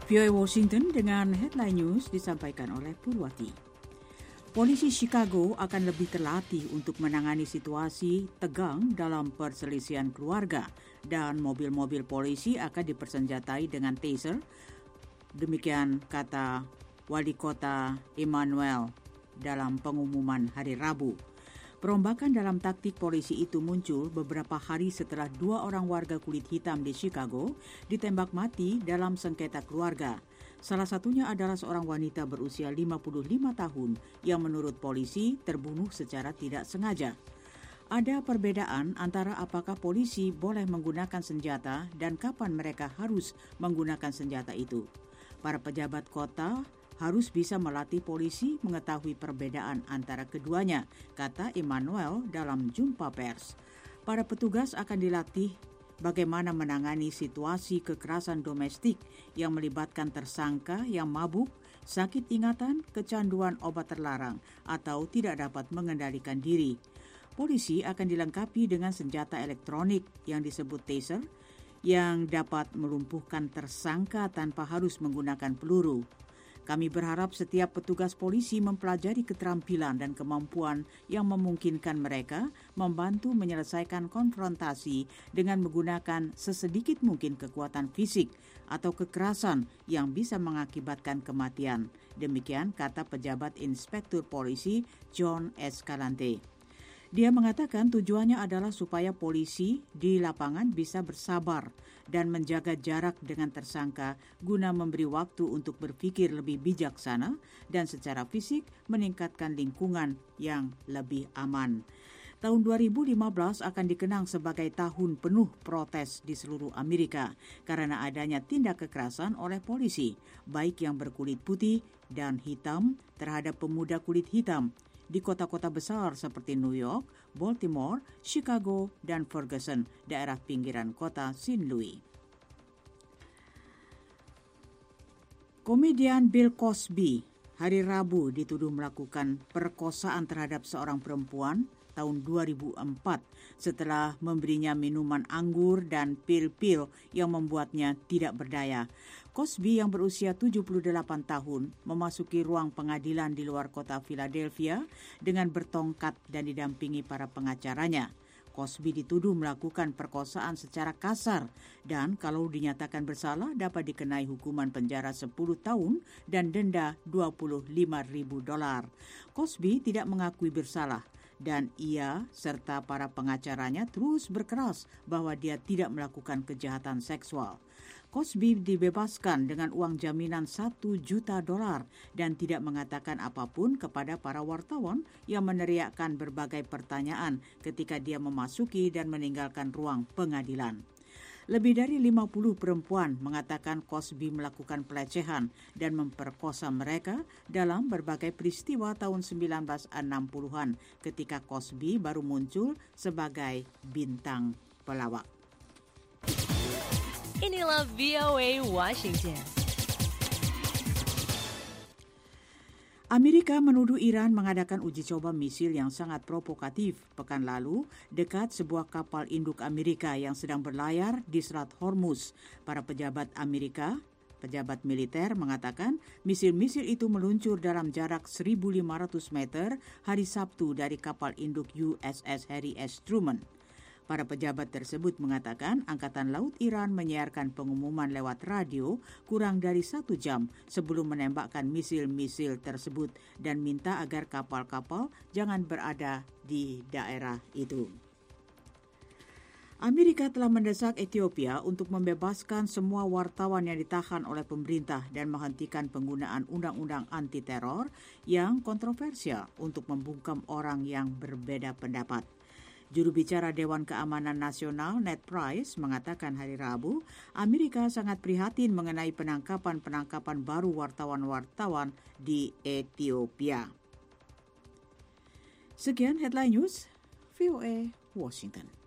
VOA Washington dengan headline news disampaikan oleh Purwati. Polisi Chicago akan lebih terlatih untuk menangani situasi tegang dalam perselisihan keluarga dan mobil-mobil polisi akan dipersenjatai dengan taser. Demikian kata Wali Kota Emanuel dalam pengumuman hari Rabu. Perombakan dalam taktik polisi itu muncul beberapa hari setelah 2 orang warga kulit hitam di Chicago ditembak mati dalam sengketa keluarga. Salah satunya adalah seorang wanita berusia 55 tahun yang menurut polisi terbunuh secara tidak sengaja. Ada perbedaan antara apakah polisi boleh menggunakan senjata dan kapan mereka harus menggunakan senjata itu. Para pejabat kota harus bisa melatih polisi mengetahui perbedaan antara keduanya, kata Emanuel dalam jumpa pers. Para petugas akan dilatih bagaimana menangani situasi kekerasan domestik yang melibatkan tersangka yang mabuk, sakit ingatan, kecanduan obat terlarang, atau tidak dapat mengendalikan diri. Polisi akan dilengkapi dengan senjata elektronik yang disebut taser, yang dapat melumpuhkan tersangka tanpa harus menggunakan peluru. Kami berharap setiap petugas polisi mempelajari keterampilan dan kemampuan yang memungkinkan mereka membantu menyelesaikan konfrontasi dengan menggunakan sesedikit mungkin kekuatan fisik atau kekerasan yang bisa mengakibatkan kematian. Demikian kata pejabat Inspektur Polisi John Escalante. Dia mengatakan tujuannya adalah supaya polisi di lapangan bisa bersabar dan menjaga jarak dengan tersangka guna memberi waktu untuk berpikir lebih bijaksana dan secara fisik meningkatkan lingkungan yang lebih aman. Tahun 2015 akan dikenang sebagai tahun penuh protes di seluruh Amerika karena adanya tindak kekerasan oleh polisi, baik yang berkulit putih dan hitam terhadap pemuda kulit hitam di kota-kota besar seperti New York, Baltimore, Chicago, dan Ferguson, daerah pinggiran kota St. Louis. Komedian Bill Cosby hari Rabu dituduh melakukan perkosaan terhadap seorang perempuan tahun 2004 setelah memberinya minuman anggur dan pil-pil yang membuatnya tidak berdaya. Cosby yang berusia 78 tahun memasuki ruang pengadilan di luar kota Philadelphia dengan bertongkat dan didampingi para pengacaranya. Cosby dituduh melakukan perkosaan secara kasar dan kalau dinyatakan bersalah dapat dikenai hukuman penjara 10 tahun dan denda $25,000. Cosby tidak mengakui bersalah dan ia serta para pengacaranya terus berkeras bahwa dia tidak melakukan kejahatan seksual. Cosby dibebaskan dengan uang jaminan $1 juta dan tidak mengatakan apapun kepada para wartawan yang meneriakkan berbagai pertanyaan ketika dia memasuki dan meninggalkan ruang pengadilan. Lebih dari 50 perempuan mengatakan Cosby melakukan pelecehan dan memperkosa mereka dalam berbagai peristiwa tahun 1960-an ketika Cosby baru muncul sebagai bintang pelawak. Inilah VOA Washington. Amerika menuduh Iran mengadakan uji coba misil yang sangat provokatif pekan lalu dekat sebuah kapal induk Amerika yang sedang berlayar di Selat Hormuz. Para pejabat militer mengatakan misil-misil itu meluncur dalam jarak 1.500 meter hari Sabtu dari kapal induk USS Harry S. Truman. Para pejabat tersebut mengatakan Angkatan Laut Iran menyiarkan pengumuman lewat radio kurang dari 1 jam sebelum menembakkan misil-misil tersebut dan minta agar kapal-kapal jangan berada di daerah itu. Amerika telah mendesak Ethiopia untuk membebaskan semua wartawan yang ditahan oleh pemerintah dan menghentikan penggunaan undang-undang anti-teror yang kontroversial untuk membungkam orang yang berbeda pendapat. Juru bicara Dewan Keamanan Nasional Ned Price mengatakan hari Rabu, Amerika sangat prihatin mengenai penangkapan baru wartawan-wartawan di Ethiopia. Sekian headline news, VOA Washington.